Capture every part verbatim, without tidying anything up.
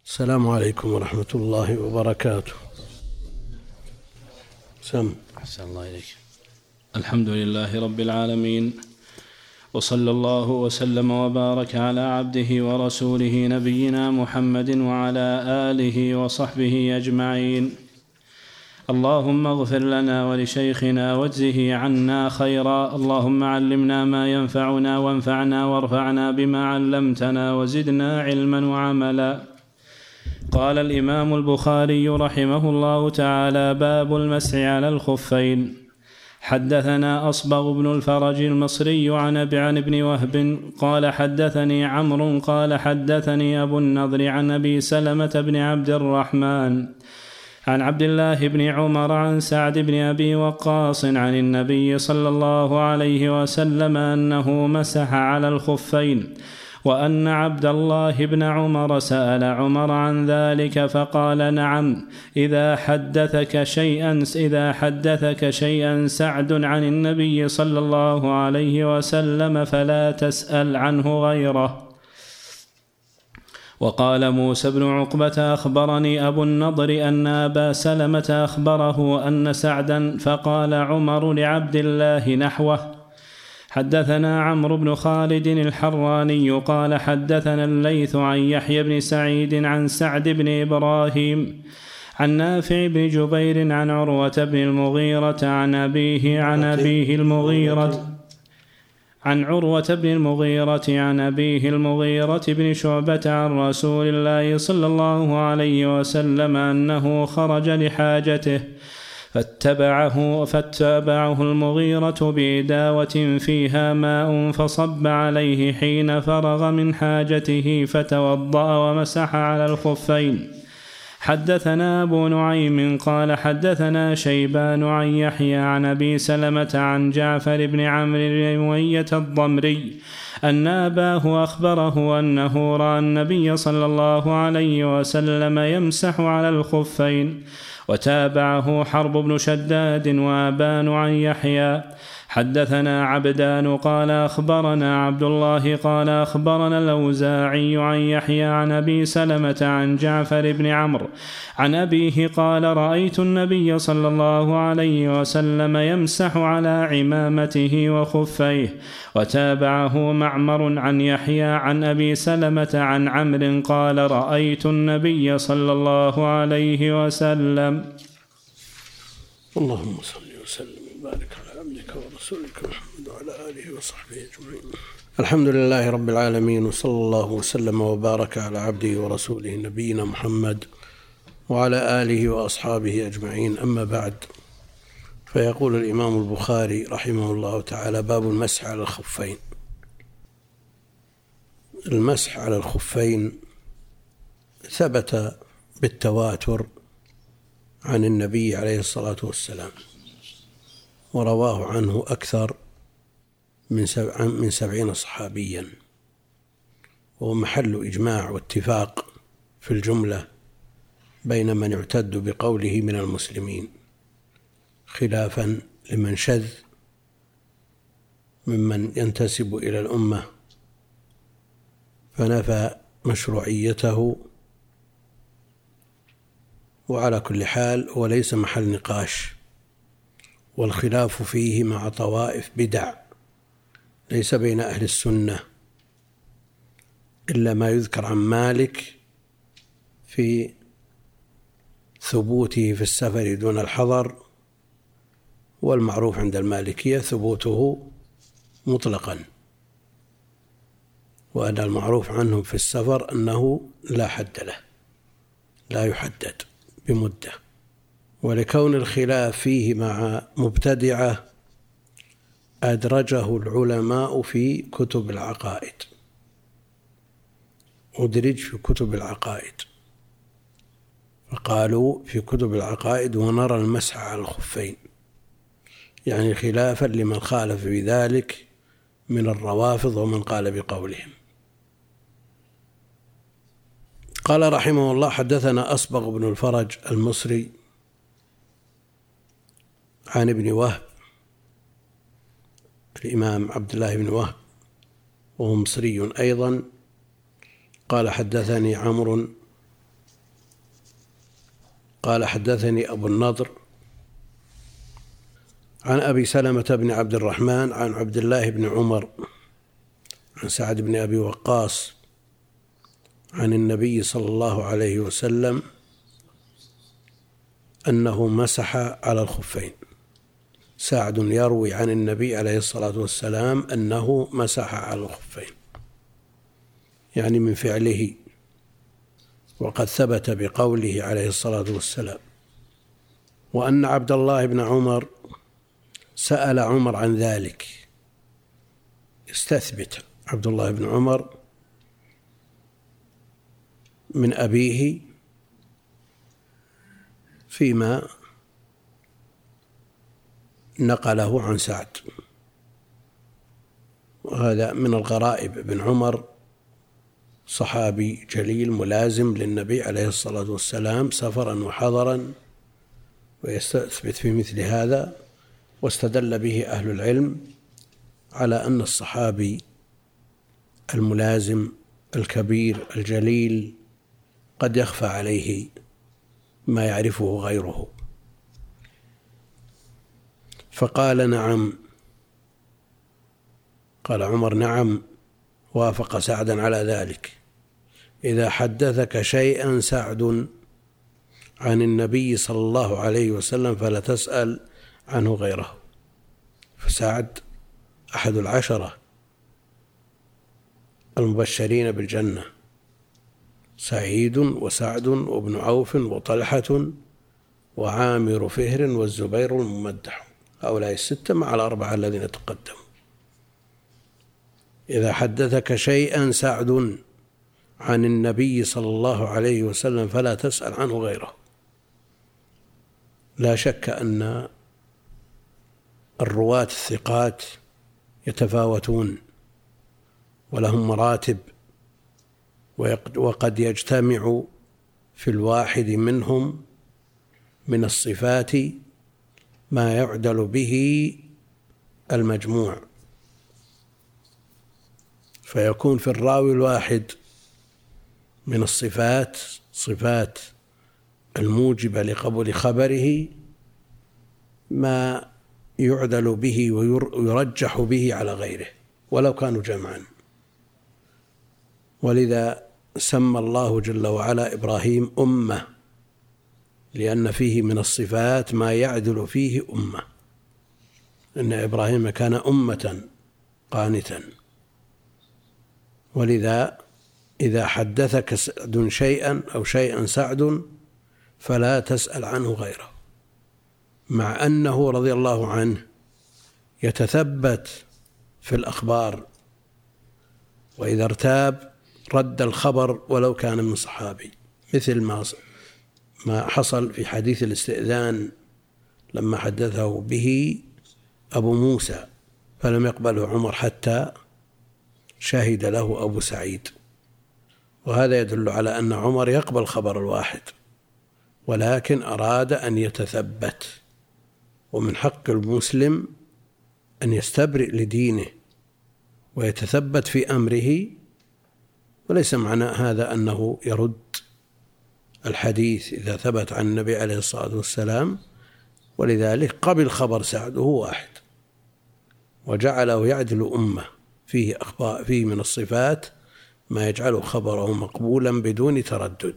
السلام عليكم ورحمة الله وبركاته. سم أحسن الله إليك. الحمد لله رب العالمين، وصلى الله وسلم وبارك على عبده ورسوله نبينا محمد وعلى آله وصحبه أجمعين. اللهم اغفر لنا ولشيخنا واجزه عنا خيرا. اللهم علمنا ما ينفعنا وانفعنا وارفعنا بما علمتنا وزدنا علما وعملا. قال الإمام البخاري رحمه الله تعالى: باب المسح على الخفين. حدثنا أصبغ بن الفرج المصري عن ابن وهب قال حدثني عمرو قال حدثني أبو النضر عن أبي سلمة بن عبد الرحمن عن عبد الله بن عمر عن سعد بن أبي وقاص عن النبي صلى الله عليه وسلم أنه مسح على الخفين، وأن عبد الله بن عمر سأل عمر عن ذلك فقال: نعم، إذا حدثك شيئا إذا حدثك شيئا سعد عن النبي صلى الله عليه وسلم فلا تسأل عنه غيره. وقال موسى بن عقبة أخبرني أبو النضر أن أبا سلمة أخبره أن سعدا، فقال عمر لعبد الله نحوه. حدثنا عمرو بن خالد الحراني قال حدثنا الليث عن يحيى بن سعيد عن سعد بن إبراهيم عن نافع بن جبير عن عروة بن المغيرة عن أبيه عن أبيه المغيرة عن عروة بن المغيرة عن أبيه المغيرة بن شعبة عن رسول الله صلى الله عليه وسلم أنه خرج لحاجته فاتبعه, فاتبعه المغيرة بإداوة فيها ماء فصب عليه حين فرغ من حاجته فتوضأ ومسح على الخفين. حدثنا أبو نعيم قال حدثنا شيبان عن يحيى عن أبي سلمة عن جعفر بن عمرو بن أمية الضمري أن أباه أخبره أنه رأى النبي صلى الله عليه وسلم يمسح على الخفين. وتابعه حرب بن شداد وأبان عن يحيى. حدثنا عبدان قال أخبرنا عبد الله قال أخبرنا الأوزاعي عن يحيى عن أبي سلمة عن جعفر بن عمرو عن أبيه قال رأيت النبي صلى الله عليه وسلم يمسح على عمامته وخفيه. وتابعه معمر عن يحيى عن أبي سلمة عن عمرو قال رأيت النبي صلى الله عليه وسلم. اللهم صل وسلم وبارك على عبدك ورسولك محمد وعلى آله وصحبه أجمعين. الحمد لله رب العالمين، وصلى الله وسلم وبارك على عبده ورسوله نبينا محمد وعلى آله وأصحابه أجمعين. أما بعد، فيقول الإمام البخاري رحمه الله تعالى: باب المسح على الخفين. المسح على الخفين ثبت بالتواتر عن النبي عليه الصلاة والسلام، ورواه عنه أكثر من سبع من سبعين صحابيا، وهو محل إجماع واتفاق في الجملة بين من يعتد بقوله من المسلمين، خلافا لمن شذ ممن ينتسب إلى الأمة فنفى مشروعيته. وعلى كل حال هو ليس محل نقاش، والخلاف فيه مع طوائف بدع ليس بين أهل السنة إلا ما يذكر عن مالك في ثبوته في السفر دون الحضر، والمعروف عند المالكية ثبوته مطلقا، وأن المعروف عنهم في السفر أنه لا حد له، لا يحدد بمدة. ولكون الخلاف فيه مع مبتدعة أدرجه العلماء في كتب العقائد، أدرج في كتب العقائد، فقالوا في كتب العقائد: ونرى المسح على الخفين، يعني خلافا لمن خالف بذلك من الروافض ومن قال بقولهم. قال رحمه الله: حدثنا أصبغ بن الفرج المصري عن ابن وهب، الإمام عبد الله بن وهب وهو مصري أيضا، قال حدثني عمرو قال حدثني أبو النضر عن أبي سلمة بن عبد الرحمن عن عبد الله بن عمر عن سعد بن أبي وقاص عن النبي صلى الله عليه وسلم أنه مسح على الخفين. سعد يروي عن النبي عليه الصلاة والسلام أنه مسح على الخفين، يعني من فعله، وقد ثبت بقوله عليه الصلاة والسلام. وأن عبد الله بن عمر سأل عمر عن ذلك، استثبت عبد الله بن عمر من أبيه فيما نقله عن سعد، وهذا من الغرائب. ابن عمر صحابي جليل ملازم للنبي عليه الصلاة والسلام سفرا وحضرا، ويستثبت في مثل هذا، واستدل به أهل العلم على أن الصحابي الملازم الكبير الجليل قد يخفى عليه ما يعرفه غيره. فقال نعم، قال عمر نعم، وافق سعدا على ذلك. إذا حدثك شيئا سعد عن النبي صلى الله عليه وسلم فلا تسأل عنه غيره. فسعد أحد العشرة المبشرين بالجنة، سعيد وسعد وابن عوف وطلحة وعامر فهر والزبير الممدح، هؤلاء الستة مع الأربعة الذين تقدموا. إذا حدثك شيئا سعد عن النبي صلى الله عليه وسلم فلا تسأل عنه غيره. لا شك أن الرواة الثقات يتفاوتون ولهم مراتب، وقد يجتمع في الواحد منهم من الصفات ما يعدل به المجموع، فيكون في الراوي الواحد من الصفات صفات الموجبة لقبول خبره ما يعدل به ويرجح به على غيره ولو كانوا جمعا. ولذا سمى الله جل وعلا إبراهيم أمة، لأن فيه من الصفات ما يعدل فيه أمة، إن إبراهيم كان أمة قانتا. ولذا إذا حدثك سعد شيئا أو شيئا سعد فلا تسأل عنه غيره، مع أنه رضي الله عنه يتثبت في الأخبار، وإذا ارتاب رد الخبر ولو كان من صحابي، مثل ما ما حصل في حديث الاستئذان لما حدثه به أبو موسى فلم يقبله عمر حتى شهد له أبو سعيد. وهذا يدل على أن عمر يقبل خبر الواحد، ولكن أراد أن يتثبت، ومن حق المسلم أن يستبرئ لدينه ويتثبت في أمره، وليس معنى هذا أنه يرد الحديث إذا ثبت عن النبي عليه الصلاة والسلام. ولذلك قبل خبر سعد هو واحد، وجعله يعدل أمة، فيه أخبار فيه من الصفات ما يجعل خبره مقبولا بدون تردد.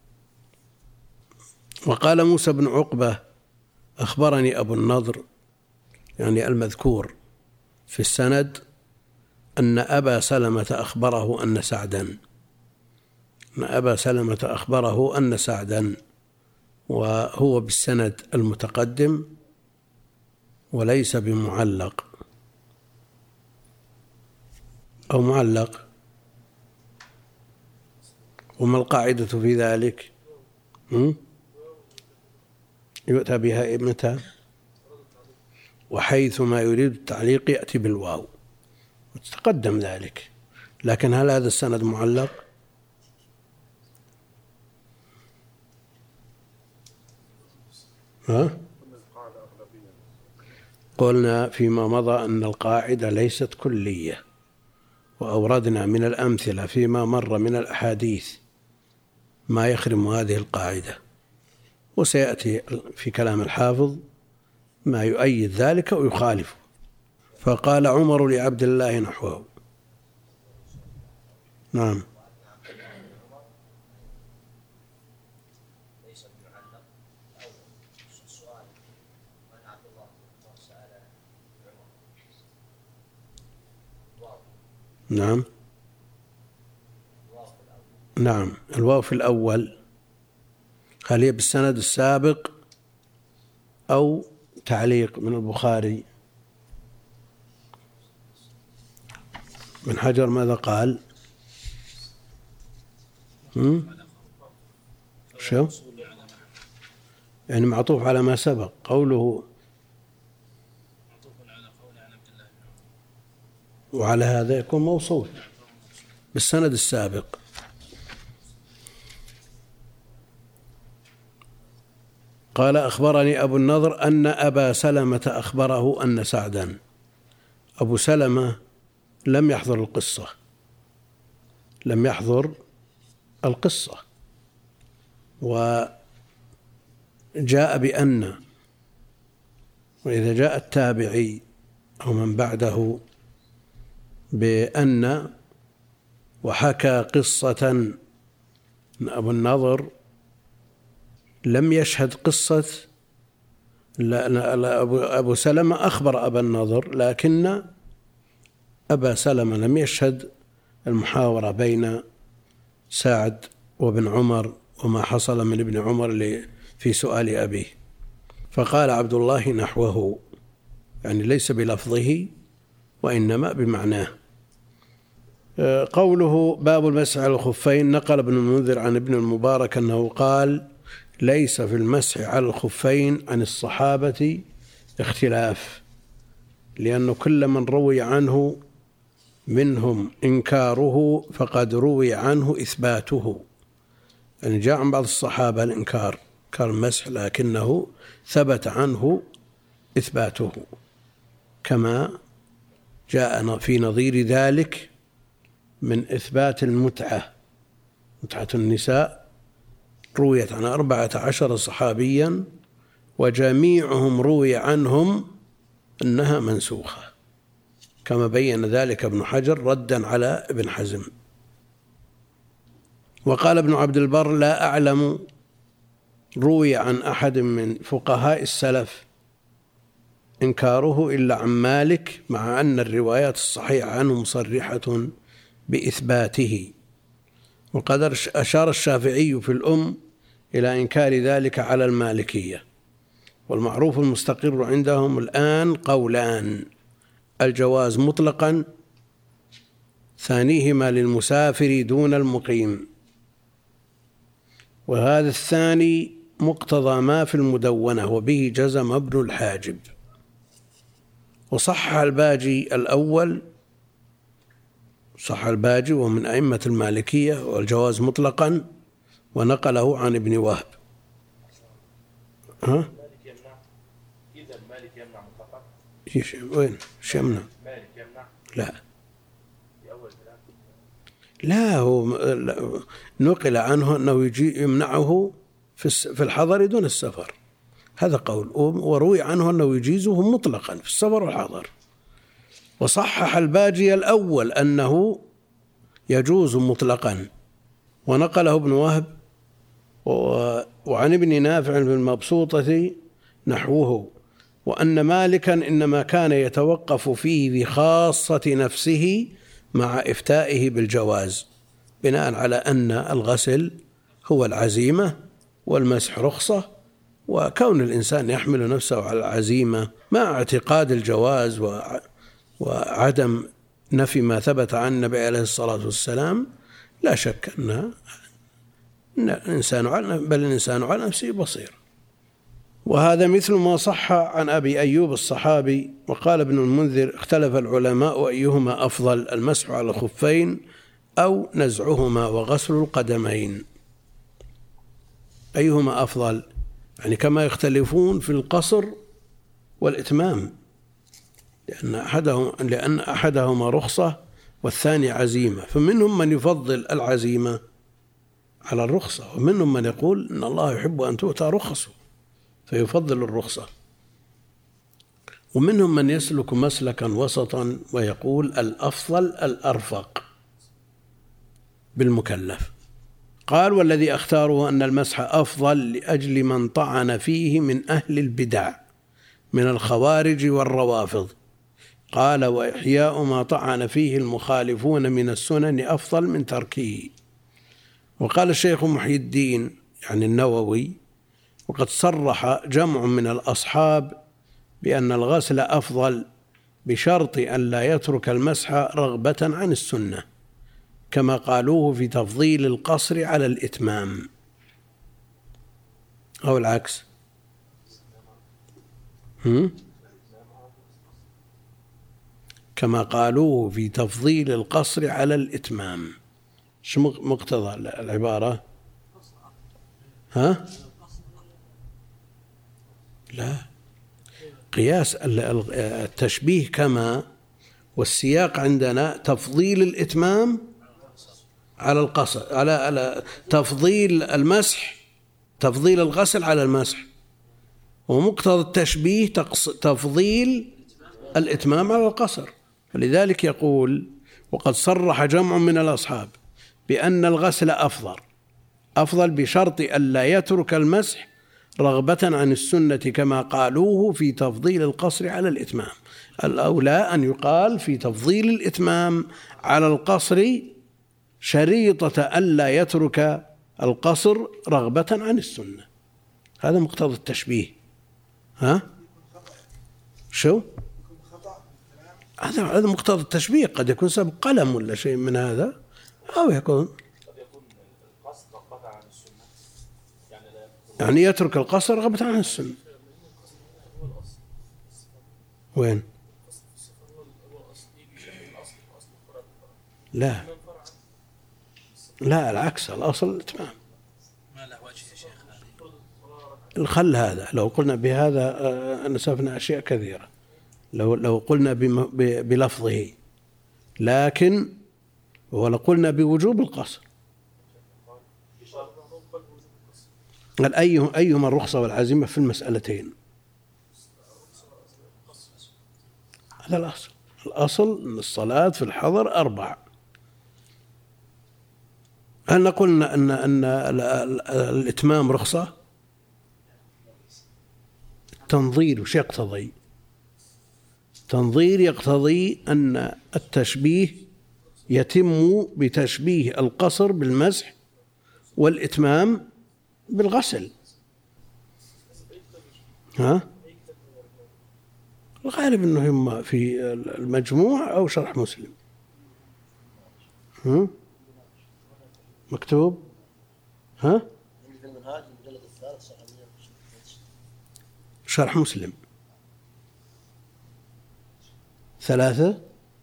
وقال موسى بن عقبة أخبرني أبو النضر، يعني المذكور في السند، أن أبا سلمة أخبره أن سعدا أن أبا سلمة أخبره أن سعدا وهو بالسند المتقدم وليس بمعلق أو معلق. وما القاعدة في ذلك؟ يؤتى بها متى؟ وحيث ما يريد التعليق يأتي بالواو، وتقدم ذلك. لكن هل هذا السند معلق؟ ها؟ قلنا فيما مضى أن القاعدة ليست كلية، وأوردنا من الأمثلة فيما مر من الأحاديث ما يخرم هذه القاعدة، وسيأتي في كلام الحافظ ما يؤيد ذلك ويخالفه. فقال عمر لعبد الله نحوه. نعم. نعم نعم الواو في الأول هل هي بالسند السابق أو تعليق من البخاري؟ ابن حجر ماذا قال؟ هم؟ شو؟ يعني معطوف على ما سبق قوله، وعلى هذا يكون موصول بالسند السابق. قال أخبرني أبو النضر أن أبا سلمة أخبره أن سعدا، أبو سلمة لم يحضر القصة لم يحضر القصة وجاء بأن، وإذا جاء التابعي أو من بعده بأن وحكى قصة أبو النضر لم يشهد قصة، لا لا أبو, أبو سلمة أخبر أبا النضر لكن أبا سلمة لم يشهد المحاورة بين سعد وابن عمر وما حصل من ابن عمر في سؤال أبيه. فقال عبد الله نحوه، يعني ليس بلفظه وإنما بمعناه. قوله باب المسح على الخفين، نقل ابن المنذر عن ابن المبارك أنه قال ليس في المسح على الخفين عن الصحابة اختلاف، لأنه كل من روي عنه منهم إنكاره فقد روي عنه إثباته. يعني جاء عن بعض الصحابة الإنكار كان المسح لكنه ثبت عنه إثباته، كما جاء في نظير ذلك من إثبات المتعة، متعة النساء رويت عن أربعة عشر صحابيا وجميعهم روي عنهم أنها منسوخة، كما بين ذلك ابن حجر ردا على ابن حزم. وقال ابن عبد البر لا أعلم روي عن أحد من فقهاء السلف إنكاره إلا عن مالك، مع أن الروايات الصحيحة عنه مصرحة بإثباته. وقد أشار الشافعي في الأم إلى إنكار ذلك على المالكية. والمعروف المستقر عندهم الآن قولان: الجواز مطلقا، ثانيهما للمسافر دون المقيم، وهذا الثاني مقتضى ما في المدونة، وبه جزم ابن الحاجب. وصح الباجي الأول، صح الباجي ومن أئمة المالكية والجواز مطلقا، ونقله عن ابن وهب. ها؟ إذا المالك يمنع مطلقا؟ وين؟ ايش يمنع؟ مالك يمنع؟ لا لا هو نقل عنه أنه يجي يمنعه في الحضر دون السفر، هذا قول. وروي عنه أنه يجيزه مطلقا في السفر والحضر. وصحح الباجي الأول أنه يجوز مطلقا، ونقله ابن وهب وعن ابن نافع في المبسوطة نحوه، وأن مالكا إنما كان يتوقف فيه بخاصة نفسه مع إفتائه بالجواز، بناء على أن الغسل هو العزيمة والمسح رخصة، وكون الإنسان يحمل نفسه على العزيمة مع اعتقاد الجواز وعدم نفي ما ثبت عن النبي عليه الصلاة والسلام، لا شك أن الإنسان على بل الإنسان على نفسه بصير. وهذا مثل ما صح عن أبي أيوب الصحابي. وقال ابن المنذر اختلف العلماء أيهما أفضل، المسح على الخفين أو نزعهما وغسل القدمين، أيهما أفضل؟ يعني كما يختلفون في القصر والإتمام، لأن أحدهم لأن أحدهما رخصة والثاني عزيمة، فمنهم من يفضل العزيمة على الرخصة، ومنهم من يقول إن الله يحب أن تؤتى رخصه فيفضل الرخصة، ومنهم من يسلك مسلكا وسطا ويقول الأفضل الأرفق بالمكلف. قال والذي أختاره أن المسح أفضل لأجل من طعن فيه من أهل البدع من الخوارج والروافض. قال وإحياء ما طعن فيه المخالفون من السنن أفضل من تركه. وقال الشيخ محي الدين يعني النووي وقد صرح جمع من الأصحاب بأن الغسل أفضل بشرط أن لا يترك المسح رغبة عن السنة كما قالوه في تفضيل القصر على الإتمام، أو العكس. هم؟ كما قالوه في تفضيل القصر على الإتمام. شو مقتضى العبارة؟ ها؟ لا، قياس التشبيه كما، والسياق عندنا تفضيل الإتمام على القصر، على على تفضيل المسح، تفضيل الغسل على المسح، ومقتضى التشبيه تفضيل الإتمام على القصر. فلذلك يقول وقد صرح جمع من الأصحاب بأن الغسل أفضل أفضل بشرط ألا يترك المسح رغبة عن السنة كما قالوه في تفضيل القصر على الإتمام. الأولى أن يقال في تفضيل الإتمام على القصر شريطة ألا يترك القصر رغبة عن السنة. هذا مقتضى التشبيه. ها؟ شو؟ هذا هذا مقتضى التشبيه. قد يكون سبب قلم ولا شيء من هذا، أو يكون يعني يترك القصر رغبة عن السنة. وين؟ لا لا العكس، الأصل الإتمام. ما له وجه يا شيخ هذه الخل هذا. لو قلنا بهذا نسفنا أشياء كثيرة لو لو قلنا بلفظه، لكن ولا قلنا بوجوب القصر. قال أيهم أيهما الرخصة والعزيمة في المسألتين. هذا الأصل. الأصل أن الصلاة في الحضر أربع. هل نقول أن أن الإتمام رخصة؟ التنظير وش يقتضي؟ تنظير يقتضي أن التشبيه يتم بتشبيه القصر بالمسح والإتمام بالغسل. ها؟ الغالب أنه هم في المجموع أو شرح مسلم. ها؟ مكتوب؟ ها؟ شرح مسلم ثلاثة.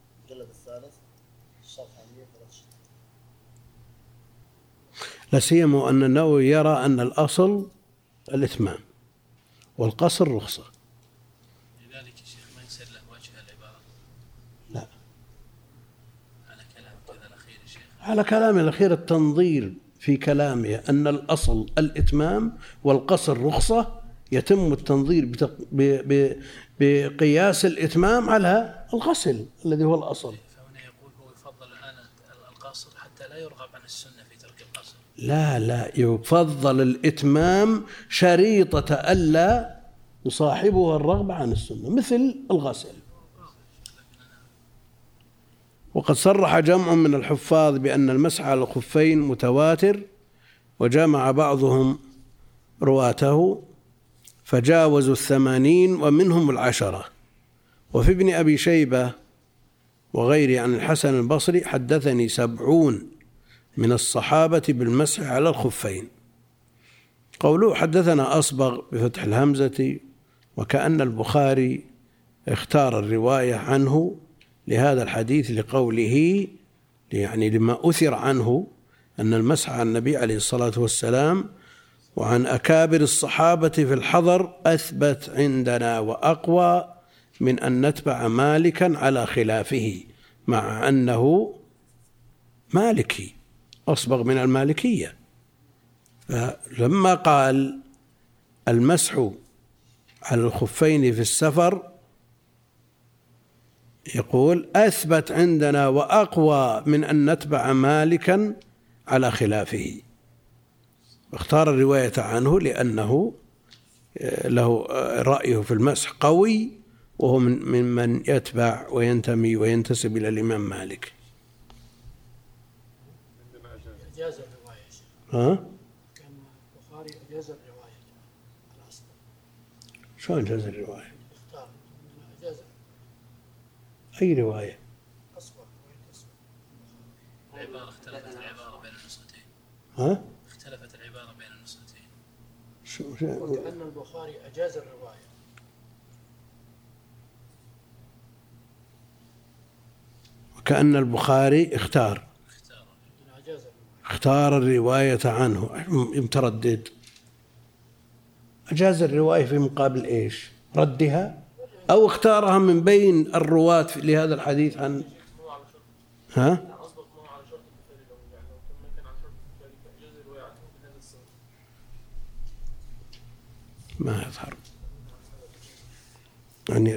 لا سيما أن النووي يرى أن الأصل الإتمام والقصر رخصة. لذلك يا شيخ ما يصير له وجه العبارة. لا، على كلام كذا الأخير يا شيخ، على كلام الأخير التنظير في كلامه أن الأصل الإتمام والقصر رخصة، يتم التنظير بقياس الإتمام على الغسل الذي هو الأصل. فهنا يقول هو يفضل الآن القصر حتى لا يرغب عن السنة في ترك القصر. لا لا، يفضل الإتمام شريطة ألا يصاحبها الرغبة عن السنة مثل الغسل. وقد صرح جمع من الحفاظ بأن المسح على الخفين متواتر، وجمع بعضهم رواته فجاوزوا الثمانين ومنهم العشرة. وفي ابن أبي شيبة وغيره عن الحسن البصري حدثني سبعون من الصحابة بالمسح على الخفين. قوله حدثنا أصبغ بفتح الهمزة، وكأن البخاري اختار الرواية عنه لهذا الحديث لقوله يعني لما أثر عنه أن المسح على النبي عليه الصلاة والسلام وعن أكابر الصحابة في الحضر أثبت عندنا وأقوى من أن نتبع مالكا على خلافه، مع أنه مالكي أصبغ من المالكية، لما قال المسح على الخفين في السفر يقول أثبت عندنا وأقوى من أن نتبع مالكا على خلافه، اختار الرواية عنه لأنه له رأيه في المسح قوي، وهو من من يتبع وينتمي وينتسب إلى الإمام مالك. أجاز الرواية. ها؟ كان البخاري أجاز الرواية الأصل. شلون أجاز الرواية؟ اختار أجاز. أي رواية؟ أصبر وينتصر. العبارة اختلفت العبارة بين النسختين. ها؟ اختلفت العبارة بين النسختين. شو شو؟ وكأن البخاري أجاز الرواية. وكأن البخاري اختار أجاز الرواية. اختار الرواية عنه، متردد. أجاز الرواية في مقابل إيش؟ ردها أو اختارها من بين الرواة لهذا الحديث عن ها؟ ما يظهر يعني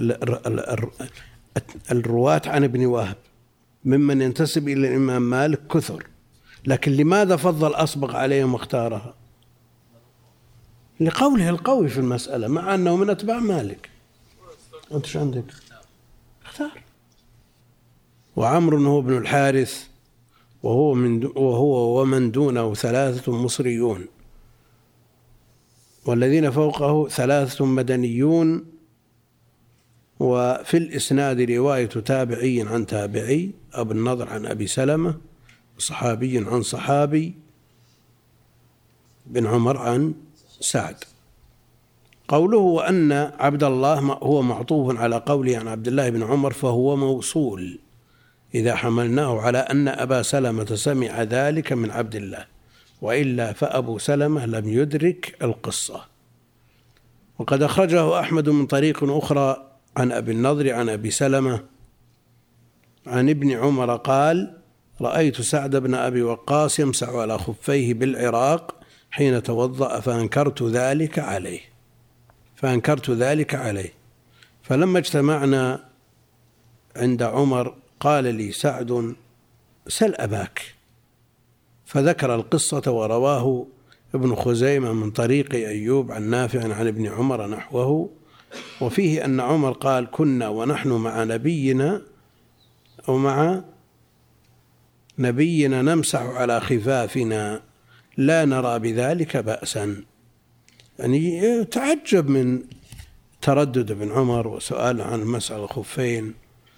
الرواة عن ابن وهب ممن ينتسب إلى الإمام مالك كثر، لكن لماذا فضل أصبغ عليهم واختارها؟ لقوله القوي في المسألة مع أنه من أتباع مالك. أنت شو عندك؟ اختار. وعمر هو ابن الحارث وهو من وهو ومن دونه ثلاثة مصريون، والذين فوقه ثلاثة مدنيون، وفي الإسناد رواية تابعي عن تابعي، أبو النضر عن أبي سلمة، وصحابي عن صحابي، بن عمر عن سعد. قوله وأن عبد الله هو معطوف على قوله عن عبد الله بن عمر، فهو موصول إذا حملناه على أن أبا سلمة سمع ذلك من عبد الله، وإلا فأبو سلمة لم يدرك القصة. وقد أخرجه أحمد من طريق أخرى عن أبي النضر عن أبي سلمة عن ابن عمر قال رأيت سعد بن أبي وقاص يمسح على خفيه بالعراق حين توضأ فأنكرت ذلك عليه فأنكرت ذلك عليه فلما اجتمعنا عند عمر قال لي سعد سل أباك، فذكر القصة ورواه ابن خزيمة من طريق أيوب عن نافع عن ابن عمر نحوه، وفيه أن عمر قال كنا ونحن مع نبينا أو مع نبينا نمسح على خفافنا لا نرى بذلك بأسا. يعني تعجب من تردد ابن عمر وسؤاله عن مسألة الخفين،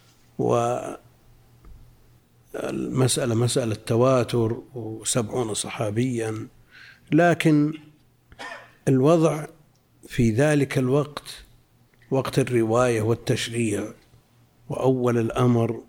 والمسألة مسألة تواتر وسبعون صحابيا، لكن الوضع في ذلك الوقت وقت الرواية والتشريع وأول الأمر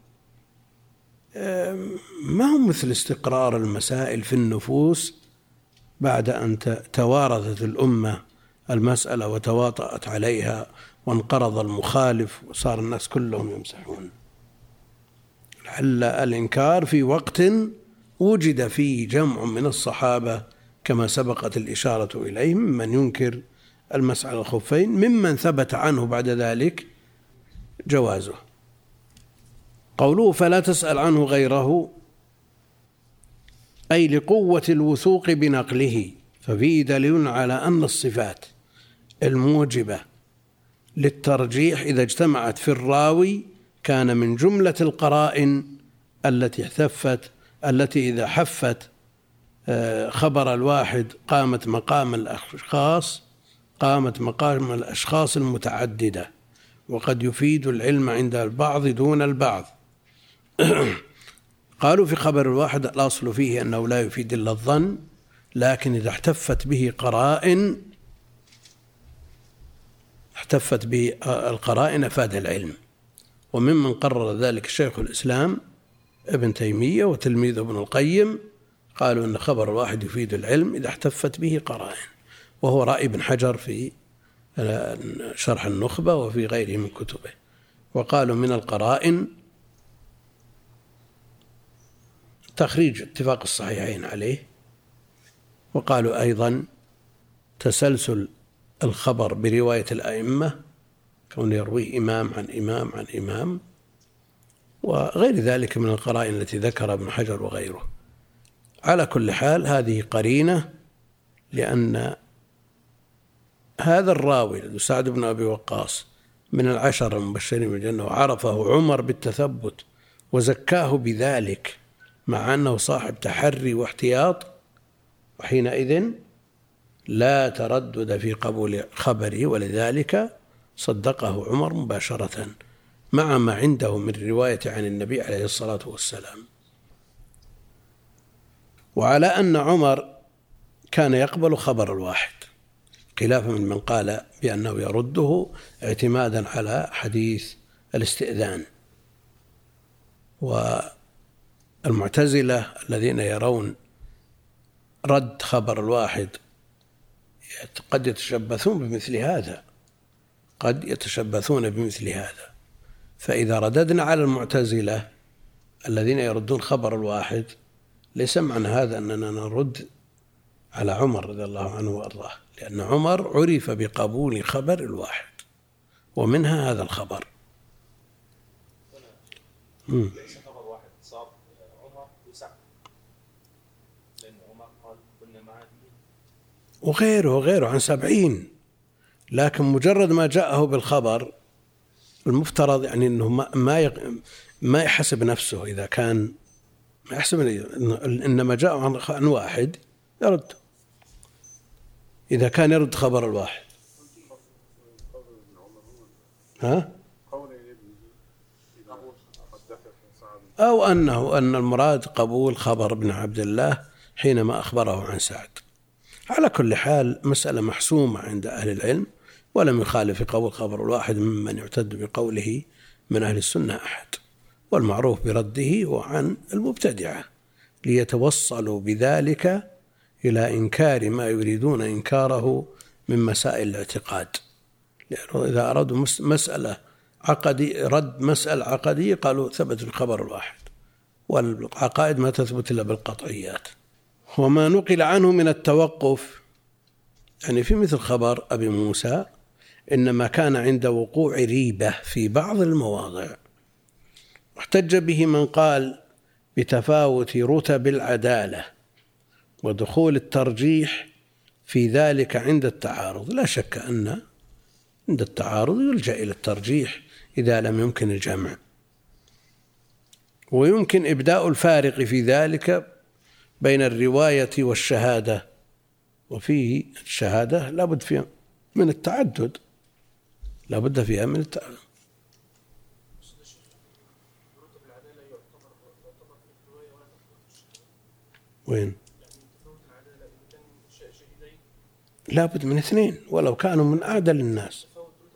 ما هو مثل استقرار المسائل في النفوس بعد أن توارثت الأمة المسألة وتواطأت عليها وانقرض المخالف وصار الناس كلهم يمسحون. لعل الإنكار في وقت وجد فيه جمع من الصحابة كما سبقت الإشارة إليه ممن ينكر المسح على الخفين، ممن ثبت عنه بعد ذلك جوازه. قوله فلا تسأل عنه غيره أي لقوة الوثوق بنقله، ففيه دليل على أن الصفات الموجبة للترجيح إذا اجتمعت في الراوي كان من جملة القرائن التي احتفت التي إذا حفت خبر الواحد قامت مقام الأشخاص قامت مقام الأشخاص المتعددة، وقد يفيد العلم عند البعض دون البعض. قالوا في خبر الواحد الأصل فيه أنه لا يفيد إلا الظن، لكن إذا احتفت به قرائن احتفت به القرائن أفاد العلم. وممن قرر ذلك شيخ الإسلام ابن تيمية وتلميذ ابن القيم، قالوا أن خبر الواحد يفيد العلم إذا احتفت به قرائن، وهو رأي ابن حجر في شرح النخبة وفي غيره من كتبه. وقالوا من القرائن تخريج اتفاق الصحيحين عليه وقالوا أيضا تسلسل الخبر برواية الأئمة، كون يرويه إمام عن إمام عن إمام، وغير ذلك من القرائن التي ذكر ابن حجر وغيره. على كل حال هذه قرينة، لأن هذا الراوي سعد بن أبي وقاص من العشر المبشرين بالجنة، وعرفه عمر بالتثبت وزكاه بذلك، مع أنه صاحب تحري واحتياط، وحينئذ لا تردد في قبول خبره، ولذلك صدقه عمر مباشرة مع ما عنده من رواية عن النبي عليه الصلاة والسلام. وعلى أن عمر كان يقبل خبر الواحد، خلافا من من قال بأنه يرده اعتمادا على حديث الاستئذان. والمعتزلة الذين يرون رد خبر الواحد قد يتشبثون بمثل هذا قد يتشبثون بمثل هذا فإذا رددنا على المعتزلة الذين يردون خبر الواحد، ليس معنى هذا أننا نرد على عمر رضي الله عنه وأرضاه، لأن عمر عرف بقبول خبر الواحد، ومنها هذا الخبر. ليس خبر واحد، صار عمر وسعد، لأن عمر قال كنا معه وغيره وغيره عن سبعين، لكن مجرد ما جاءه بالخبر المفترض يعني أنه ما يق... ما يحسب نفسه، إذا كان ما يحسب، إنما جاء عن... عن واحد يرد، إذا كان يرد خبر الواحد. ها؟ أو أنه أن المراد قبول خبر ابن عبد الله حينما أخبره عن سعد. على كل حال مسألة محسومة عند أهل العلم، ولم يخالف في قبول خبر الواحد ممن يعتد بقوله من أهل السنة أحد، والمعروف برده هو عن المبتدعة، ليتوصلوا بذلك إلى إنكار ما يريدون إنكاره من مسائل الاعتقاد. لأنه إذا أرادوا مسألة عقدي رد مسألة عقدية قالوا ثبت الخبر الواحد، والعقائد ما تثبت إلا بالقطعيات. وما نقل عنه من التوقف يعني في مثل خبر أبي موسى إنما كان عند وقوع ريبة في بعض المواضع، واحتج به من قال بتفاوت رتب العدالة ودخول الترجيح في ذلك عند التعارض. لا شك أن عند التعارض يلجأ إلى الترجيح إذا لم يمكن الجمع، ويمكن إبداء الفارق في ذلك بين الرواية والشهادة، وفيه الشهادة لا بد فيها من التعدد، لا بد فيها من التعدد. وين؟ لا بد من اثنين ولو كانوا من أعدل الناس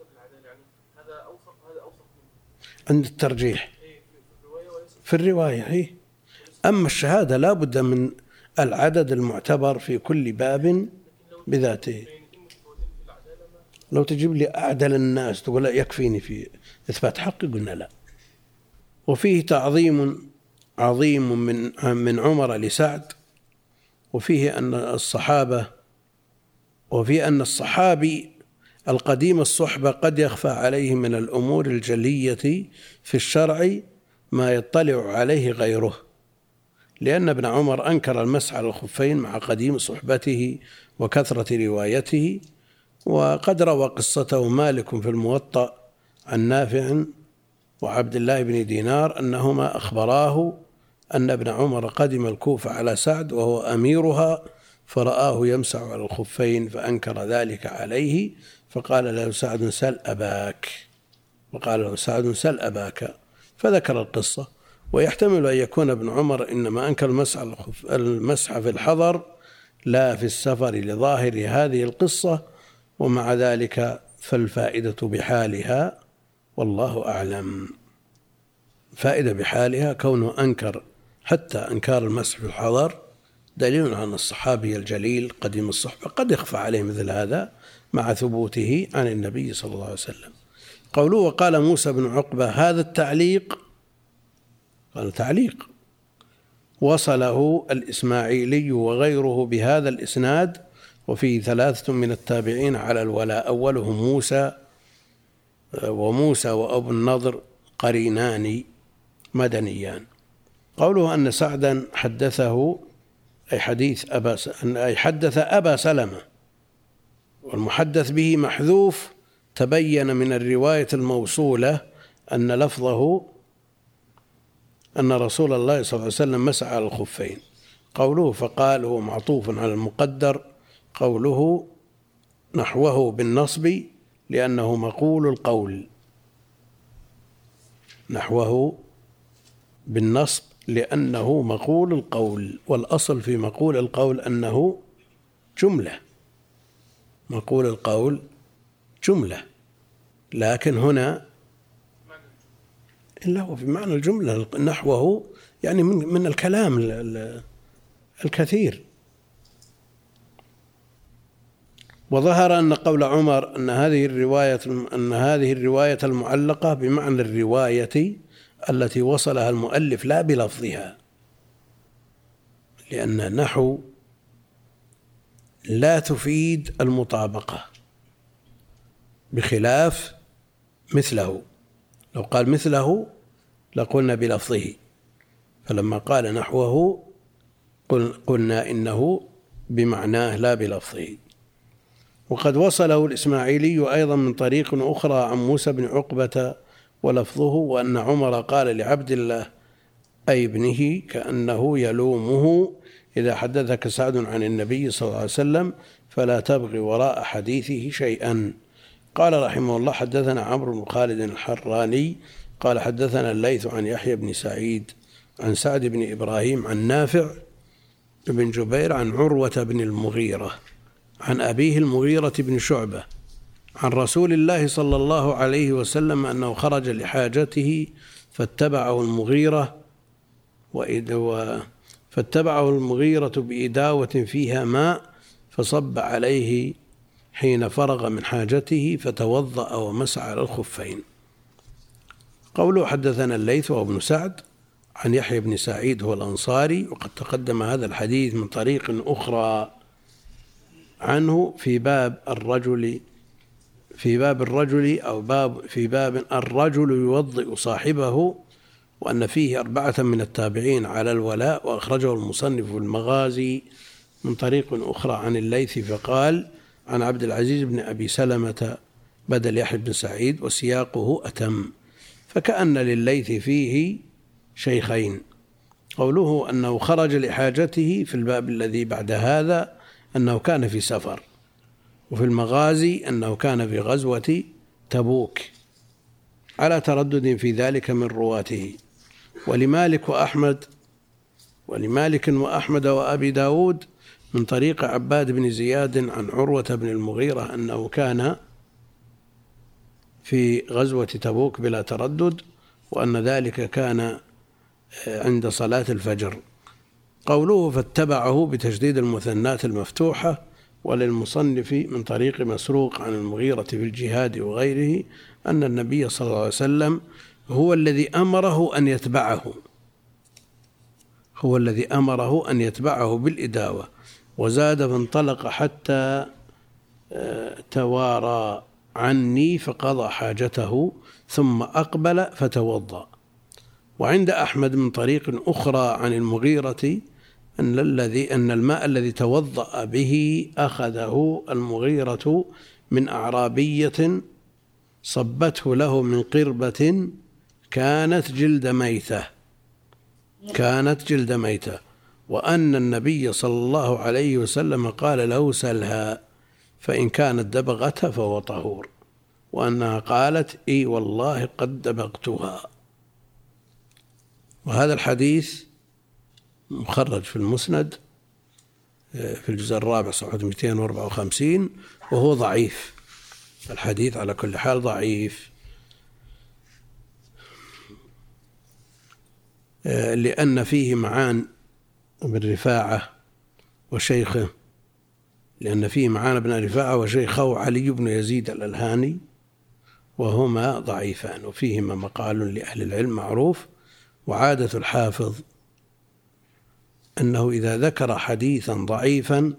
عند الترجيح في الرواية هي. أما الشهادة لا بد من العدد المعتبر في كل باب بذاته. لو تجيب لي أعدل الناس تقول لا يكفيني في إثبات حق، قلنا لا. وفيه تعظيم عظيم من من عمر لسعد، وفيه أن الصحابة وفي أن الصحابي القديم الصحبة قد يخفى عليه من الأمور الجلية في الشرع ما يطلع عليه غيره، لأن ابن عمر أنكر المسح على الخفين مع قديم صحبته وكثرة روايته. وقد روى قصته مالك في الموطأ عن نافع وعبد الله بن دينار أنهما أخبراه أن ابن عمر قدم الكوفة على سعد وهو أميرها، فرآه يمسح على الخفين فأنكر ذلك عليه، فقال له سعد سل أباك وقال له سعد سل أباك فذكر القصة. ويحتمل أن يكون ابن عمر إنما أنكر المسح في الحضر لا في السفر لظاهر هذه القصة، ومع ذلك فالفائدة بحالها والله أعلم. فائدة بحالها كونه أنكر حتى أنكار المسح في الحضر دليل عن الصحابي الجليل قديم الصحبة قد يخفى عليه مثل هذا مع ثبوته عن النبي صلى الله عليه وسلم. قوله وقال موسى بن عقبة هذا التعليق، قال تعليق وصله الإسماعيلي وغيره بهذا الإسناد، وفيه ثلاثة من التابعين على الولاء، أولهم موسى، وموسى وأبو النضر قرينان مدنيان. قوله أن سعدا حدثه أي حديث أبا أي حدث أبا سلمة، والمحدث به محذوف، تبين من الرواية الموصولة أن لفظه أن رسول الله صلى الله عليه وسلم مسح على الخفين. قوله فقال هو معطوف على المقدر، قوله نحوه بالنصب لأنه مقول القول، نحوه بالنصب لأنه مقول القول، والأصل في مقول القول أنه جملة، مقول القول جملة، لكن هنا إلا هو في معنى الجملة، نحوه يعني من من الكلام الكثير. وظهر أن قول عمر أن هذه الرواية أن هذه الرواية المعلقة بمعنى الرواية التي وصلها المؤلف لا بلفظها، لأن نحو لا تفيد المطابقة بخلاف مثله. لو قال مثله لقلنا بلفظه، فلما قال نحوه قلنا إنه بمعناه لا بلفظه. وقد وصله الإسماعيلي أيضا من طريق أخرى عن موسى بن عقبة ولفظه وأن عمر قال لعبد الله أي ابنه كأنه يلومه إذا حدثك سعد عن النبي صلى الله عليه وسلم فلا تبغي وراء حديثه شيئا. قال رحمه الله حدثنا عمرو بن خالد الحراني قال حدثنا الليث عن يحيى بن سعيد عن سعد بن إبراهيم عن نافع بن جبير عن عروة بن المغيرة عن أبيه المغيرة بن شعبة عن رسول الله صلى الله عليه وسلم أنه خرج لحاجته فاتبعه المغيرة فاتبعه المغيرة بإداوة فيها ماء فصب عليه حين فرغ من حاجته فتوضأ ومسح على الخفين. قوله حدثنا الليث وابن سعد عن يحيى بن سعيد هو الأنصاري، وقد تقدم هذا الحديث من طريق أخرى عنه في باب الرجل في باب الرجل أو باب في باب الرجل يوضئ صاحبه، وأن فيه أربعة من التابعين على الولاء، وأخرجه المصنف في المغازي من طريق أخرى عن الليث فقال عن عبد العزيز بن أبي سلمة بدل يحيى بن سعيد وسياقه أتم، فكأن للليث فيه شيخين. قوله أنه خرج لحاجته في الباب الذي بعد هذا أنه كان في سفر، وفي المغازي أنه كان في غزوة تبوك على تردد في ذلك من رواته. ولمالك وأحمد ولمالك وأحمد وأبي داود من طريق عباد بن زياد عن عروة بن المغيرة أنه كان في غزوة تبوك بلا تردد، وأن ذلك كان عند صلاة الفجر. قوله فاتبعه بتشديد المثنات المفتوحة. وللمصنف من طريق مسروق عن المغيرة في الجهاد وغيره أن النبي صلى الله عليه وسلم هو الذي أمره أن يتبعه هو الذي أمره أن يتبعه بالإداوة. وزاد فانطلق حتى توارى عني فقضى حاجته ثم أقبل فتوضأ. وعند أحمد من طريق أخرى عن المغيرة أن الذي أن الماء الذي توضأ به أخذه المغيرة من أعرابية صبته له من قربة كانت جلد ميتة كانت جلد ميتة وأن النبي صلى الله عليه وسلم قال له سلها فإن كانت دبغتها فهو طهور، وأنها قالت إي والله قد دبغتها. وهذا الحديث مخرج في المسند في الجزء الرابع صفحة مئتين وأربعة وخمسين، وهو ضعيف. الحديث على كل حال ضعيف، لأن فيه معان بن رفاعة وشيخه لأن فيه معان بن رفاعة وشيخه علي بن يزيد الألهاني، وهما ضعيفان، وفيهما مقال لأهل العلم معروف. وعادة الحافظ أنه إذا ذكر حديثا ضعيفا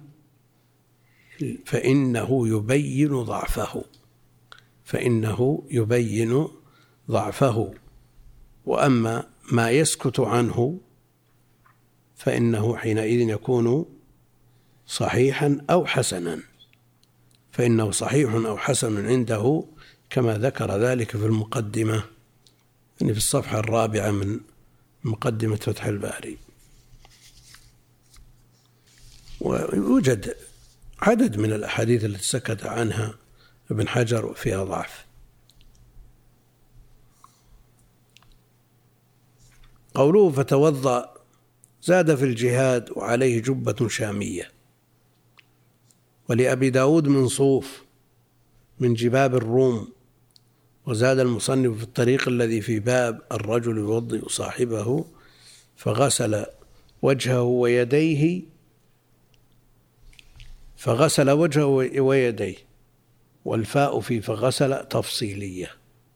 فإنه يبين ضعفه فإنه يبين ضعفه وأما ما يسكت عنه فإنه حينئذ يكون صحيحا أو حسنا فإنه صحيح أو حسن عنده كما ذكر ذلك في المقدمة يعني في الصفحة الرابعة من مقدمة فتح الباري. ويوجد عدد من الأحاديث التي سكت عنها ابن حجر وفيها ضعف. قوله فتوضأ زاد في الجهاد وعليه جبة شامية. ولأبي داود من صوف من جباب الروم. وزاد المصنف في الطريق الذي في باب الرجل يوضئ صاحبه فغسل وجهه ويديه فغسل وجهه ويديه والفاء في فغسل تفصيلية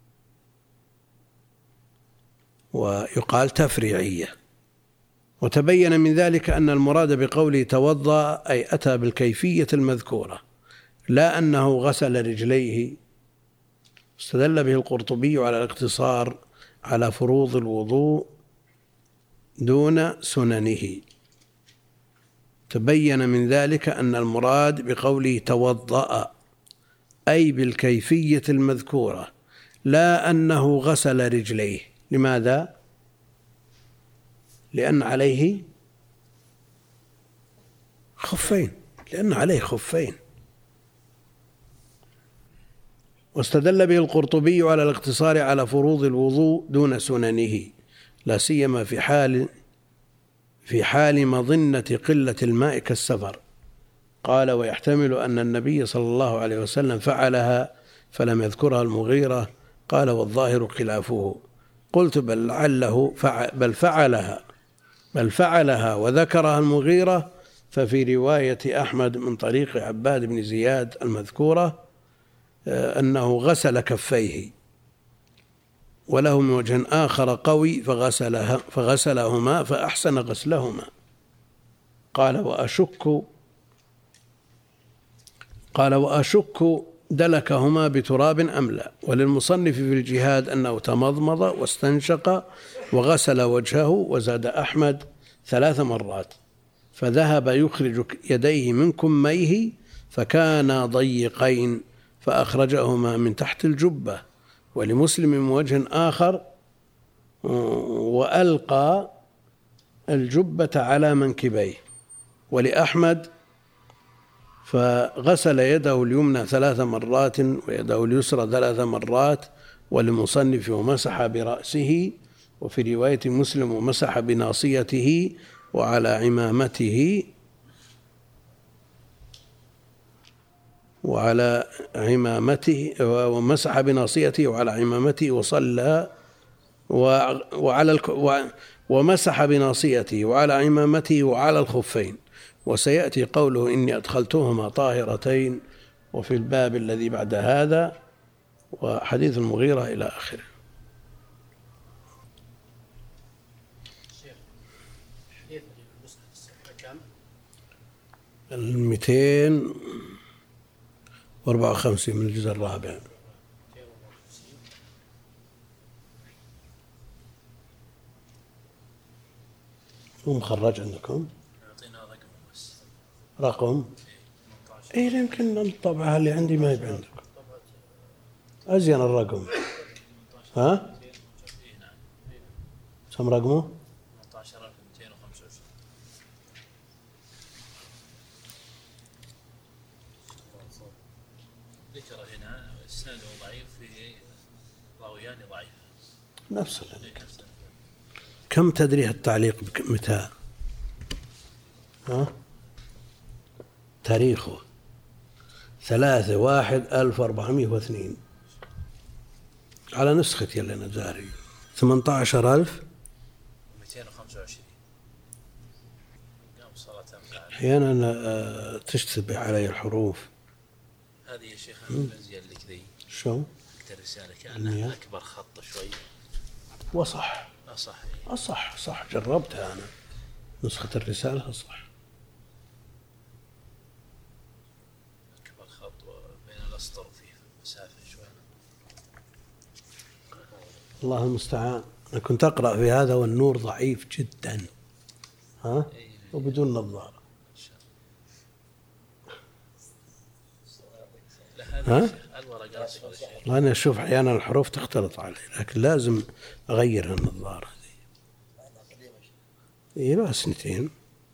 ويقال تفريعية. وتبين من ذلك أن المراد بقوله توضأ أي أتى بالكيفية المذكورة لا أنه غسل رجليه. استدل به القرطبي على الاقتصار على فروض الوضوء دون سننه. تبين من ذلك أن المراد بقوله توضأ أي بالكيفية المذكورة لا أنه غسل رجليه. لماذا؟ لأن عليه خفين لأن عليه خفين. واستدل به القرطبي على الاقتصار على فروض الوضوء دون سننه لا سيما في حال في حال مظنة قلة الماء كالسفر. قال ويحتمل أن النبي صلى الله عليه وسلم فعلها فلم يذكرها المغيرة. قال والظاهر خلافه. قلت بل لعله فعل بل فعلها بل فعلها وذكرها المغيرة ففي رواية أحمد من طريق عباد بن زياد المذكورة أنه غسل كفيه وله من وجه آخر قوي فغسلها فغسلهما فأحسن غسلهما. قال وأشك قال وأشك دلكهما بتراب أم لا. وللمصنف في الجهاد أنه تمضمض واستنشق وغسل وجهه. وزاد أحمد ثلاث مرات فذهب يخرج يديه من كميه فكانا ضيقين فأخرجهما من تحت الجبة. ولمسلم من وجه آخر وألقى الجبة على منكبيه. ولأحمد فغسل يده اليمنى ثلاث مرات ويده اليسرى ثلاث مرات. ولمصنف ومسح برأسه. وفي رواية مسلم ومسح بناصيته وعلى عمامته وعلى عمامته ومسح بناصيته وعلى عمامته وصلى وعلى ومسح بناصيته وعلى عمامته وعلى الخفين. وسيأتي قوله إني أدخلتهما طاهرتين وفي الباب الذي بعد هذا وحديث المغيرة إلى آخره. المئتين وأربعة وخمسين من الجزء الرابع. هو مخرج عندكم رقم ايه يمكن الطبعة اللي عندي ما هي عندكم أزين الرقم. ها كم رقمه؟ ذكر هنا السند ضعيف فيه راويان ضعيف نفس ذلك. كم تدري التعليق متى؟ ها تاريخه ثلاثة واحد ألف وأربعمائة واثنين على نسختي اللي أنا جاري ثمانية عشر ألف مئتين وخمسة وعشرين. أحيانا تشتبه علي الحروف هذه يا شيخ الأزياء اللي كذي شو؟ الرسالة كأنها أكبر خط شوي. وصح أصح أصح صح جربتها أنا نسخة الرسالة صح. كبر خط بين الأسطر وفيه مسافة شوي. الله المستعان. أنا كنت أقرأ في هذا والنور ضعيف جدا، ها، وبدون نظارة. ها؟ أنا أشوف أحيانا الحروف تختلط علي، لكن لازم أغير النظارة هذه. إيه بقى سنتين.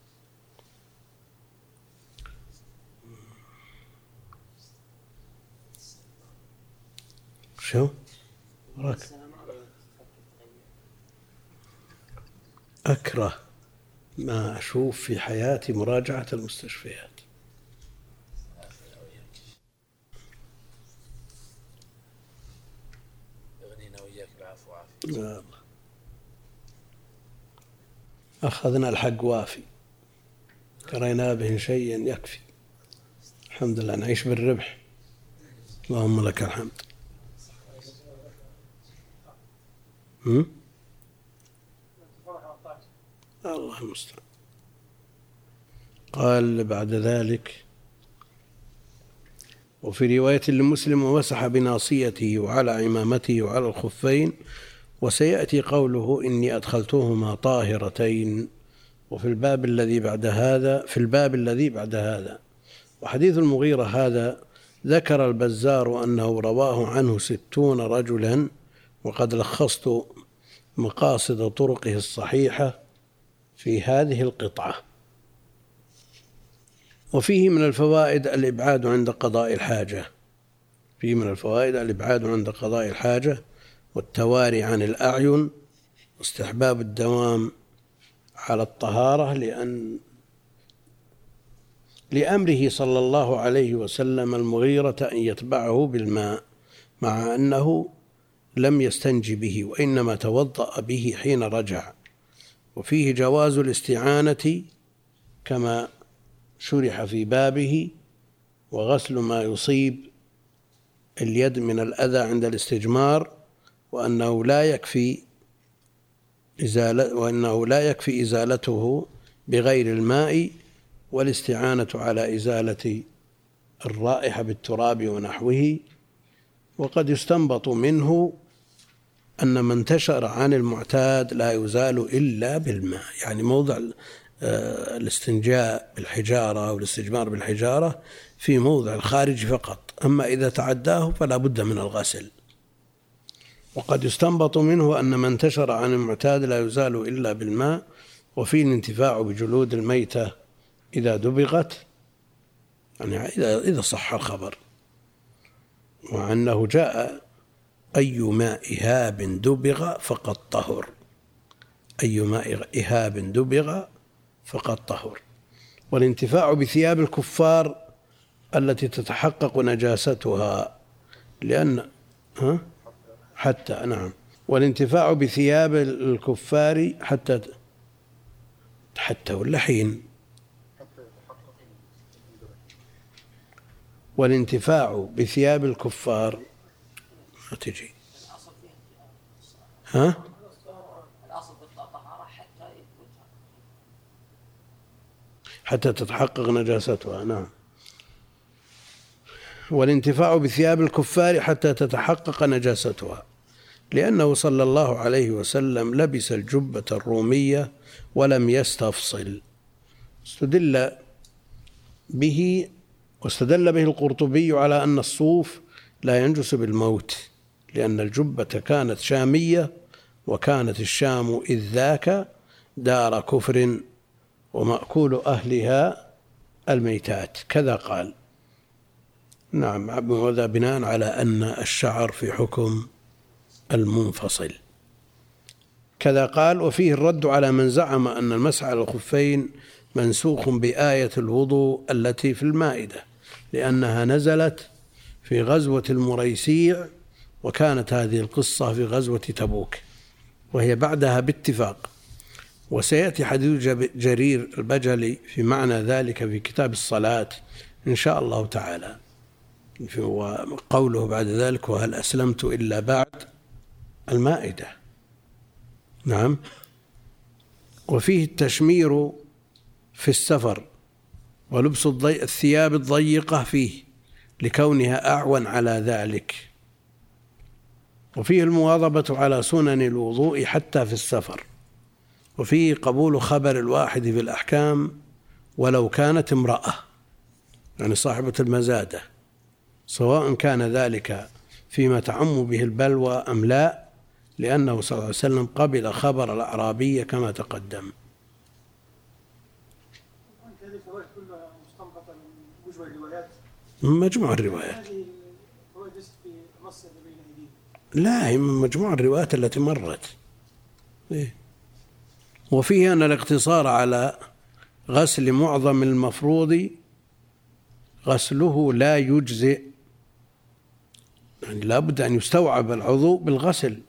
شو؟ راك أكره ما أشوف في حياتي مراجعة المستشفيات. لا. أخذنا الحق وافي، كرينا به شيء يكفي. الحمد لله نعيش بالربح، اللهم لك الحمد. هم؟ الله المستعان. قال بعد ذلك: وفي رواية لمسلم: ومسح بناصيته وعلى عمامته وعلى الخفين. وسيأتي قوله: إني أدخلتهما طاهرتين. وفي الباب الذي بعد هذا في الباب الذي بعد هذا وحديث المغيرة هذا ذكر البزار أنه رواه عنه ستون رجلا، وقد لخصت مقاصد طرقه الصحيحة في هذه القطعة. وفيه من الفوائد الإبعاد عند قضاء الحاجة فيه من الفوائد الإبعاد عند قضاء الحاجة والتواري عن الأعين، واستحباب الدوام على الطهارة لأن لأمره صلى الله عليه وسلم المغيرة أن يتبعه بالماء، مع أنه لم يستنج به وإنما توضأ به حين رجع. وفيه جواز الاستعانة كما شرح في بابه، وغسل ما يصيب اليد من الأذى عند الاستجمار، وأنه لا يكفي إزالة وأنه لا يكفي إزالته بغير الماء، والاستعانة على إزالة الرائحة بالتراب ونحوه. وقد يستنبط منه أن من انتشر عن المعتاد لا يزال إلا بالماء، يعني موضع الاستنجاء بالحجارة والاستجمار بالحجارة في موضع الخارج فقط، أما إذا تعداه فلا بد من الغسل. وقد يستنبط منه أن من انتشر عن المعتاد لا يزال إلا بالماء. وفيه الانتفاع بجلود الميتة إذا دبغت، يعني إذا صح الخبر، وأنه جاء: أي ماء إهاب دبغ فقد طهر، أي ماء إهاب دبغ فقد طهر. والانتفاع بثياب الكفار التي تتحقق نجاستها، لأن ها حتى نعم والانتفاع بثياب الكفار حتى حتى ولا حين والانتفاع بثياب الكفار ما تجي ها حتى تتحقق نجاستها. نعم. والانتفاع بثياب الكفار حتى تتحقق نجاستها، لأنه صلى الله عليه وسلم لبس الجبة الرومية ولم يستفصل. استدل به واستدل به القرطبي على أن الصوف لا ينجس بالموت، لأن الجبة كانت شامية، وكانت الشام إذ ذاك دار كفر ومأكول أهلها الميتات، كذا قال. نعم، وذا بناء على أن الشعر في حكم المنفصل، كذا قال. وفيه الرد على من زعم أن المسح على الخفين منسوخ بآية الوضوء التي في المائدة، لأنها نزلت في غزوة المريسيع، وكانت هذه القصة في غزوة تبوك، وهي بعدها باتفاق. وسيأتي حديث جرير البجلي في معنى ذلك في كتاب الصلاة إن شاء الله تعالى، وقوله بعد ذلك: وهل أسلمت إلا بعد المائدة. نعم. وفيه التشمير في السفر ولبس الثياب الضيقة فيه لكونها أعون على ذلك. وفيه المواظبة على سنن الوضوء حتى في السفر. وفيه قبول خبر الواحد في الأحكام ولو كانت امرأة، يعني صاحبة المزادة، سواء كان ذلك فيما تعم به البلوى أم لا، لأنه صلى الله عليه وسلم قبل خبر الأعرابية كما تقدم. هذه الفوائد كلها مستنبطة من مجموع الروايات. مجموع الروايات. هذه الفوائد ليست في نص بين أيدينا. لا، هي من مجموع الروايات التي مرت. إيه؟ وفيه أن الاقتصار على غسل معظم المفروض غسله لا يجزئ، يعني لا بد أن يستوعب العضو بالغسل،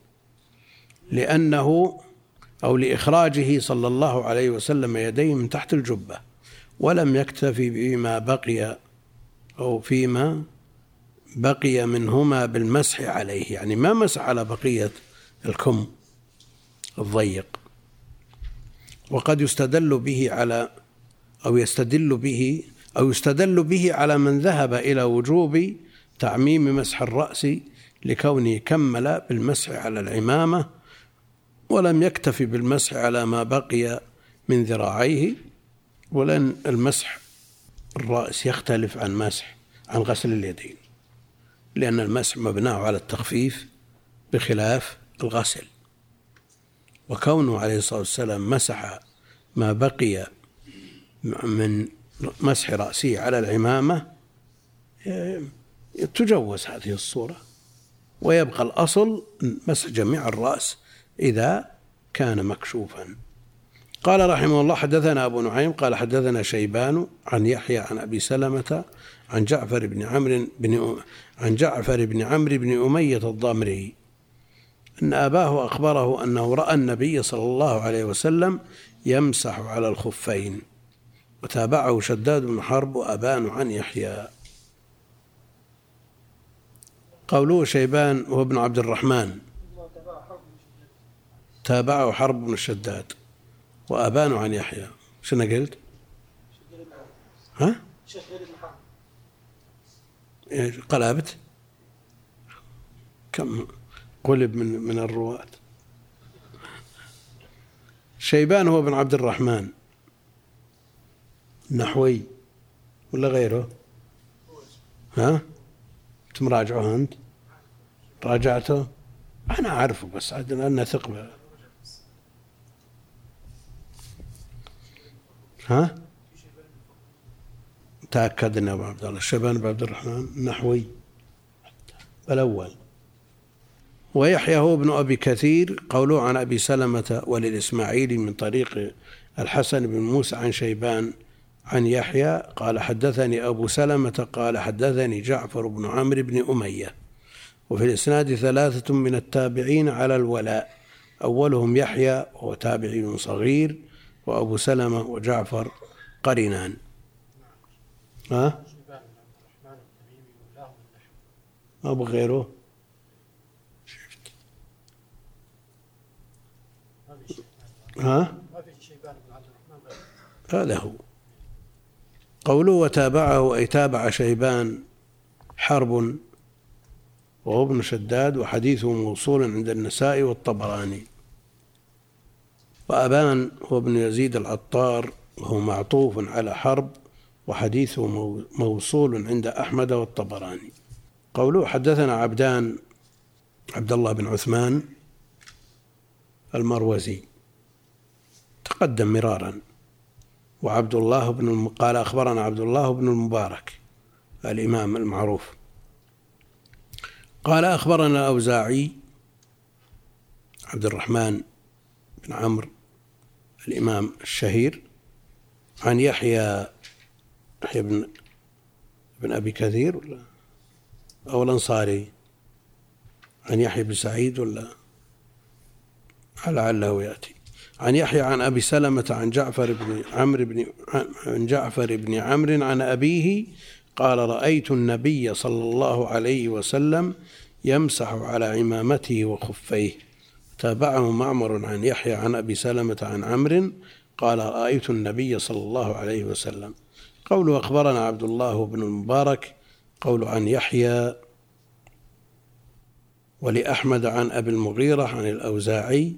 لأنه أو لإخراجه صلى الله عليه وسلم يديه من تحت الجبة، ولم يكتفي بما بقي أو فيما بقي منهما بالمسح عليه، يعني ما مسح على بقية الكم الضيق. وقد يستدل به على أو يستدل به أو يستدل به على من ذهب إلى وجوب تعميم مسح الرأس لكونه كمل بالمسح على العمامة ولم يكتفي بالمسح على ما بقي من ذراعيه، ولأن المسح الرأس يختلف عن مسح عن غسل اليدين، لأن المسح مبناه على التخفيف بخلاف الغسل. وكونه عليه الصلاة والسلام مسح ما بقي من مسح رأسه على العمامة تجوز هذه الصورة، ويبقى الأصل مسح جميع الرأس إذا كان مكشوفا. قال رحمه الله: حدثنا أبو نعيم قال حدثنا شيبان عن يحيى عن أبي سلمة عن جعفر بن عمرو بن عن جعفر بن عمرو بن أمية الضمري أن أباه أخبره أنه رأى النبي صلى الله عليه وسلم يمسح على الخفين. وتابعه شداد بن حرب وأبان عن يحيى. قوله شيبان هو ابن عبد الرحمن، تابعه حرب بن الشداد وأبان عن يحيى. شنو قلت؟ ها؟ قلبت كم قلب من من الرواة. شيبان هو ابن عبد الرحمن نحوي ولا غيره؟ ها؟ تمراجعه أنت؟ راجعته؟ أنا أعرفه بس عدنا أنه ثقة. ها؟ تأكدنا أبو عبد الله. شيبان بن عبد الرحمن نحوي الأول. ويحيى هو ابن أبي كثير قوله عن أبي سلمة وللإسماعيلي من طريق الحسن بن موسى عن شيبان عن يحيى قال حدثني أبو سلمة قال حدثني جعفر بن عمرو بن أمية. وفي الإسناد ثلاثة من التابعين على الولاء، أولهم يحيى وهو تابعي صغير، وأبو سلمة وجعفر قرينان. ها؟ أبو غيره ها؟ هذا هو قوله وتابعه أي تابع شيبان حرب وهو ابن شداد وحديثه موصول عند النسائي والطبراني. وأبان هو ابن يزيد العطار وهو معطوف على حرب وحديثه موصول عند أحمد والطبراني. قوله حدثنا عبدان عبد الله بن عثمان المروزي تقدم مرارا، وعبد الله بن قال أخبرنا عبد الله بن المبارك الإمام المعروف قال أخبرنا الأوزاعي عبد الرحمن بن عمرو الإمام الشهير عن يحيى يحيى بن بن أبي كثير ولا أو الأنصاري عن يحيى بن سعيد ولا لعله يأتي عن يحيى عن أبي سلمة عن جعفر بن عمرو بن عن جعفر بن عمرو عن أبيه قال رأيت النبي صلى الله عليه وسلم يمسح على عمامته وخفيه. تابعه معمر عن يحيى عن أبي سلمة عن عمرو قال رأيت النبي صلى الله عليه وسلم. قوله أخبرنا عبد الله بن المبارك، قول عن يحيى ولأحمد عن أبي المغيرة عن الأوزاعي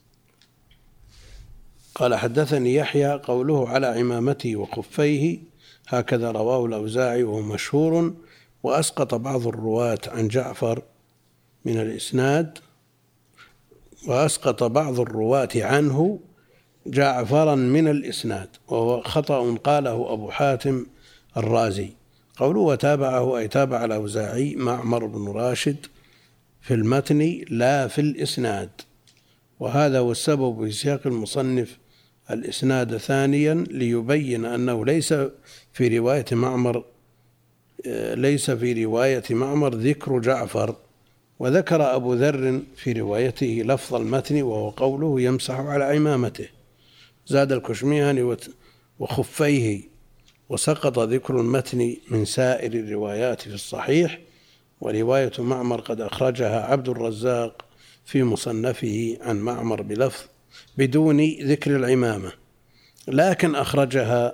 قال حدثني يحيى، قوله على عمامته وخفيه هكذا رواه الأوزاعي وهو مشهور، وأسقط بعض الرواة عن جعفر من الإسناد وأسقط بعض الرواة عنه جعفرا من الإسناد، وهو خطأ قاله أبو حاتم الرازي. قوله وتابعه أي تابع الأوزاعي معمر بن راشد في المتن لا في الإسناد، وهذا هو السبب في سياق المصنف الإسناد ثانيا ليبين أنه ليس في رواية معمر ليس في رواية معمر ذكر جعفر. وذكر أبو ذر في روايته لفظ المتن وهو قوله يمسح على عمامته. زاد الكشميهاني وخفيه، وسقط ذكر المتن من سائر الروايات في الصحيح. ورواية معمر قد أخرجها عبد الرزاق في مصنفه عن معمر بلفظ بدون ذكر العمامة، لكن أخرجها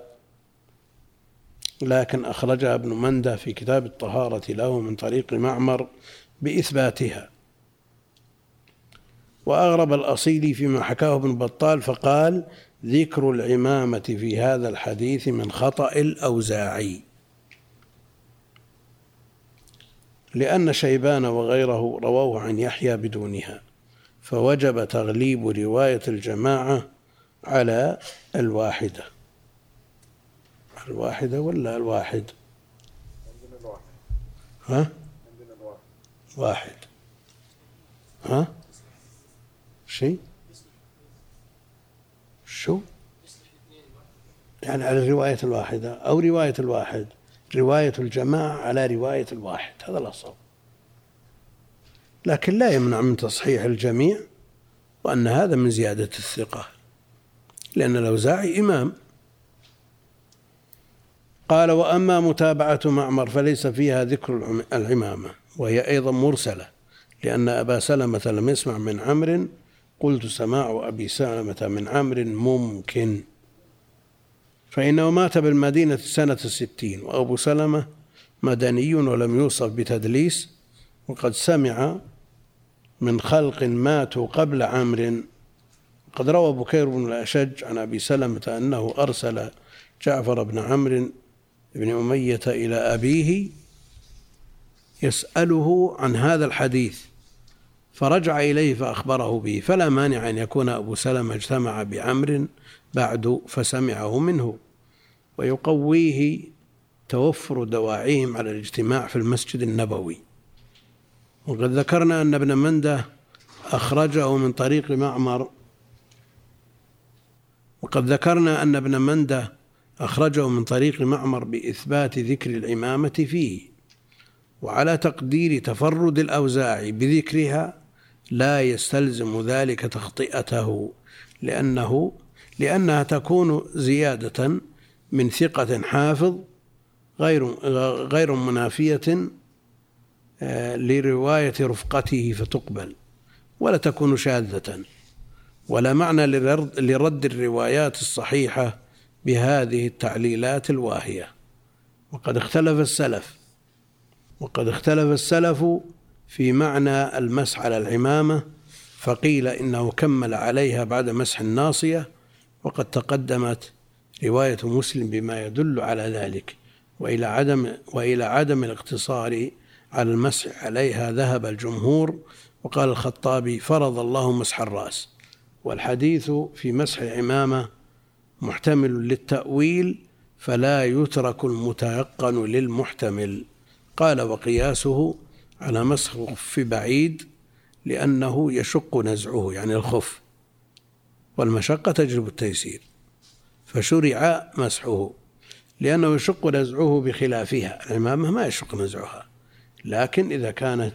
لكن أخرجها ابن منده في كتاب الطهارة له من طريق معمر بإثباتها. وأغرب الأصيلي فيما حكاه ابن بطال فقال ذكر العمامة في هذا الحديث من خطأ الأوزاعي، لأن شيبان وغيره رووه عن يحيى بدونها، فوجب تغليب رواية الجماعة على الواحدة. الواحدة ولا الواحد؟ عندنا الواحد. ها؟ عندنا الواحد. واحد. ها؟ شيء؟ شو؟ يعني على رواية الواحدة أو رواية الواحد، رواية الجماعة على رواية الواحد، هذا الأصل. لكن لا يمنع من تصحيح الجميع، وأن هذا من زيادة الثقة، لأن الأوزاعي إمام. قال وأما متابعة معمر فليس فيها ذكر العمامة، وهي أيضا مرسلة، لأن أبا سلمة لم يسمع من عمرو. قلت سماع أبي سلمة من عمرو ممكن، فإنه مات بالمدينة سنة الستين، وأبو سلمة مدني ولم يوصف بتدليس، وقد سمع من خلق ماتوا قبل عمرو. قد روى بكير بن الأشج عن أبي سلمة أنه أرسل جعفر بن عمرو بن أمية إلى أبيه يسأله عن هذا الحديث، فرجع إليه فأخبره به، فلا مانع أن يكون أبو سلمة اجتمع بعمرو بعد فسمعه منه، ويقويه توفر دواعيهم على الاجتماع في المسجد النبوي. وقد ذكرنا أن ابن منده أخرجه من طريق معمر وقد ذكرنا أن ابن منده أخرجه من طريق معمر بإثبات ذكر العمامة فيه، وعلى تقدير تفرد الأوزاعي بذكرها لا يستلزم ذلك تخطئته، لأنه لأنها تكون زيادة من ثقة حافظ غير غير منافية لرواية رفقته فتقبل، ولا تكون شاذة، ولا معنى لرد الروايات الصحيحة بهذه التعليلات الواهية. وقد اختلف السلف وقد اختلف السلف في معنى المسح على العمامة، فقيل إنه كمل عليها بعد مسح الناصية، وقد تقدمت رواية مسلم بما يدل على ذلك، وإلى عدم وإلى عدم الاقتصار على المسح عليها ذهب الجمهور. وقال الخطابي فرض الله مسح الرأس، والحديث في مسح العمامة محتمل للتأويل، فلا يترك المتيقن للمحتمل. قال وقياسه على مسح الخف بعيد، لأنه يشق نزعه، يعني الخف، والمشقة تجلب التيسير، فشرع مسحه لأنه يشق نزعه بخلافها. العمامة ما يشق نزعها، لكن إذا كانت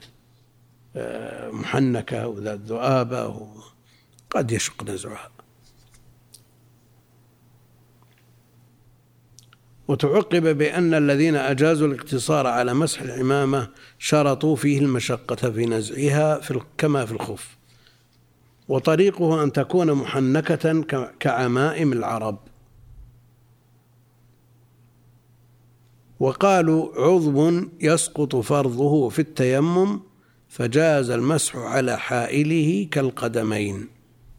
محنكة وذات ذؤابة قد يشق نزعها. وتعقب بأن الذين أجازوا الاقتصار على مسح العمامة شرطوا فيه المشقة في نزعها كما في الخف، وطريقه أن تكون محنكة كعمائم العرب. وقالوا عضو يسقط فرضه في التيمم فجاز المسح على حائله كالقدمين،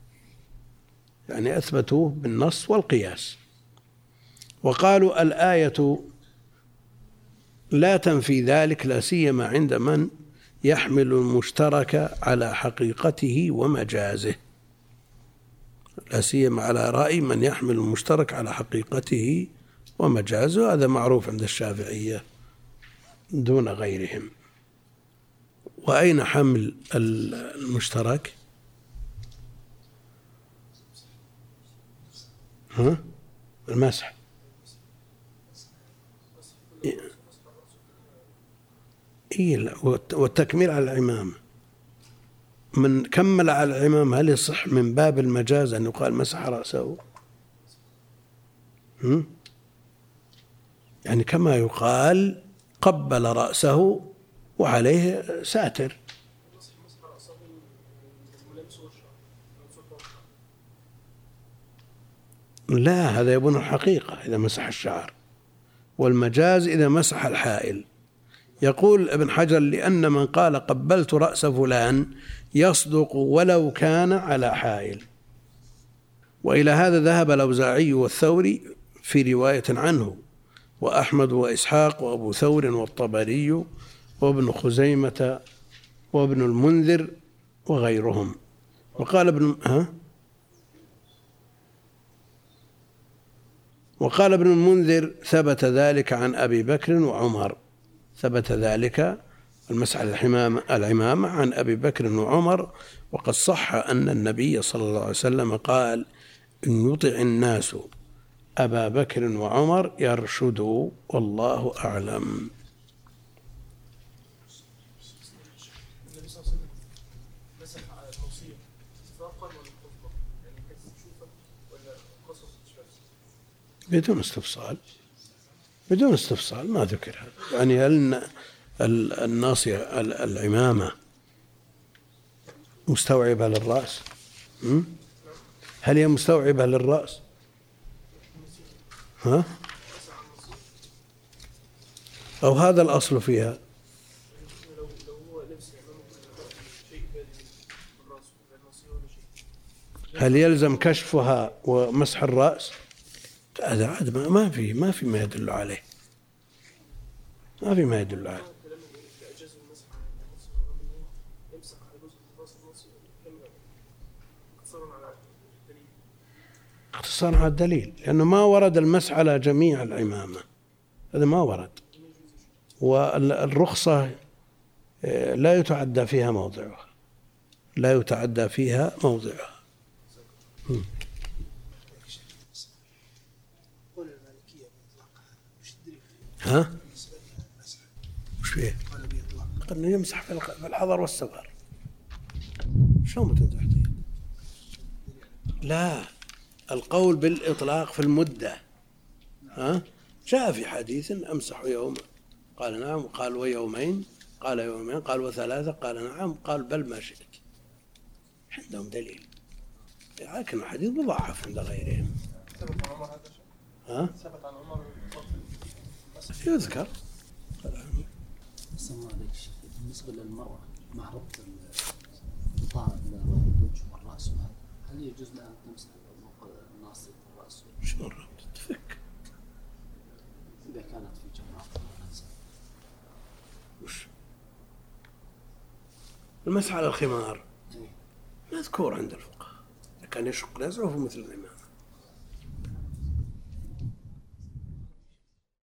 يعني أثبتوه بالنص والقياس. وقالوا الآية لا تنفي ذلك، لا سيما عند من يحمل المشترك على حقيقته ومجازه، لا سيما على رأي من يحمل المشترك على حقيقته ومجازه، هذا معروف عند الشافعية دون غيرهم. وأين حمل المشترك؟ ها؟ المسح. إيه، والتكميل على العمامة. من كمل على العمامة هل يصح من باب المجاز أن يقال مسح رأسه؟ هم؟ يعني كما يقال قبل رأسه وعليه ساتر. لا، هذا يبون الحقيقة إذا مسح الشعر، والمجاز إذا مسح الحائل. يقول ابن حجر لأن من قال قبلت رأس فلان يصدق ولو كان على حائل. وإلى هذا ذهب الأوزاعي والثوري في رواية عنه، وأحمد وإسحاق وأبو ثور والطبري وابن خزيمة وابن المنذر وغيرهم. وقال ابن ها وقال ابن المنذر ثبت ذلك عن أبي بكر وعمر، ثبت ذلك المسح على العمامة عن أبي بكر وعمر. وقد صح أن النبي صلى الله عليه وسلم قال إن يطع الناس أبا بكر وعمر يرشدوا والله أعلم. بدون استفصال، بدون استفصال ما ذكر هذا. يعني هل الناصية العمامة مستوعبة للرأس؟ هل هي مستوعبة للرأس؟ ها؟ أو هذا الأصل فيها؟ هل يلزم كشفها ومسح الرأس؟ هذا عاد ما في ما في ما يدل عليه، ما في ما يدل عليه. اختصارا على الدليل، لأنه ما ورد المسح على جميع العمامة، هذا ما ورد. والرخصة لا يتعدى فيها موضعها، لا يتعدى فيها موضعها. ها؟ وش فيه؟ أنه يمسح في الحضر والسفر. شلون بتمسح فيه؟ لا، القول بالإطلاق في المدة. ها؟ جاء في حديث أمسح يوم، قال نعم، قال ويومين، قال يومين، قال وثلاثة، قال نعم، قال بل ما شئت. عندهم دليل، لكن الحديث مضاعف عند غيرهم. ها؟ يذكر. بالنسبة للمرأة مع ربط الغطاء الوجه والرأس، هل يجوز لها أن تمسح الناصية الرأس؟ شو الربط؟ تفك. إذا كانت في جماعة. وش؟ المسح على الخمار مذكور عند الفقهاء، كان يشق نزعه مثل الإمام.